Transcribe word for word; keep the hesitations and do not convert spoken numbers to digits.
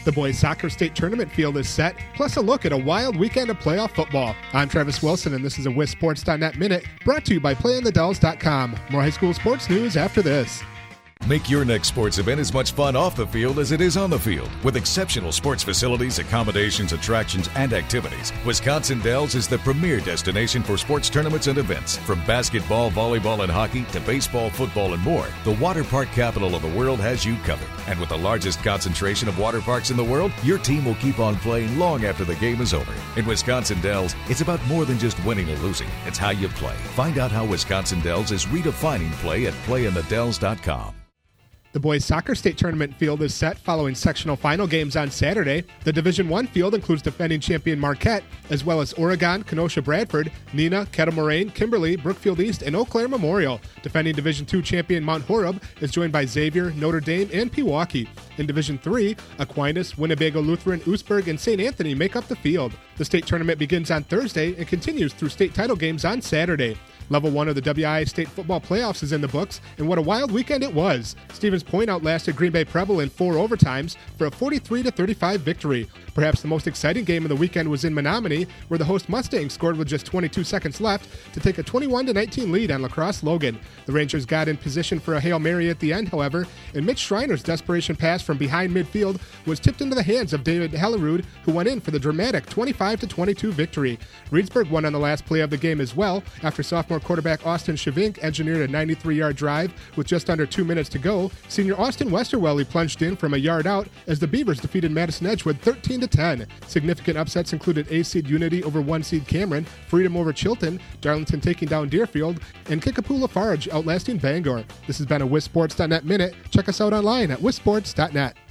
The boys soccer state tournament field is set, plus a look at a wild weekend of playoff football. I'm Travis Wilson, and this is a W I S Sports dot net Minute, brought to you by play in the dells dot com. More high school sports news after this. Make your next sports event as much fun off the field as it is on the field. With exceptional sports facilities, accommodations, attractions, and activities, Wisconsin Dells is the premier destination for sports tournaments and events. From basketball, volleyball, and hockey to baseball, football, and more, the water park capital of the world has you covered. And with the largest concentration of water parks in the world, your team will keep on playing long after the game is over. In Wisconsin Dells, it's about more than just winning or losing. It's how you play. Find out how Wisconsin Dells is redefining play at play in the dells dot com. The boys soccer state tournament field is set following sectional final games on Saturday. The Division One field includes defending champion Marquette, as well as Oregon, Kenosha Bradford, Neenah, Kettle Moraine, Kimberly, Brookfield East, and Eau Claire Memorial. Defending Division Two champion Mount Horeb is joined by Xavier, Notre Dame, and Pewaukee. In Division Three, Aquinas, Winnebago Lutheran, Oostburg, and Saint Anthony make up the field. The state tournament begins on Thursday and continues through state title games on Saturday. Level one of the W I A State Football Playoffs is in the books, and what a wild weekend it was. Stevens Point outlasted Green Bay Preble in four overtimes for a forty-three to thirty-five victory. Perhaps the most exciting game of the weekend was in Menominee, where the host Mustangs scored with just twenty-two seconds left to take a twenty-one to nineteen lead on La Crosse Logan. The Rangers got in position for a Hail Mary at the end, however, and Mitch Schreiner's desperation pass from behind midfield was tipped into the hands of David Hellerud, who went in for the dramatic twenty-five to twenty-two victory. Reedsburg won on the last play of the game as well, after sophomore quarterback Austin Shavink engineered a ninety-three-yard drive with just under two minutes to go. Senior Austin Westerwelly plunged in from a yard out as the Beavers defeated Madison Edgewood thirteen to ten. Significant upsets included A-seed Unity over one-seed Cameron, Freedom over Chilton, Darlington taking down Deerfield, and Kickapoo Lafarge outlasting Bangor. This has been a W I S Sports dot net Minute. Check us out online at W I S Sports dot net.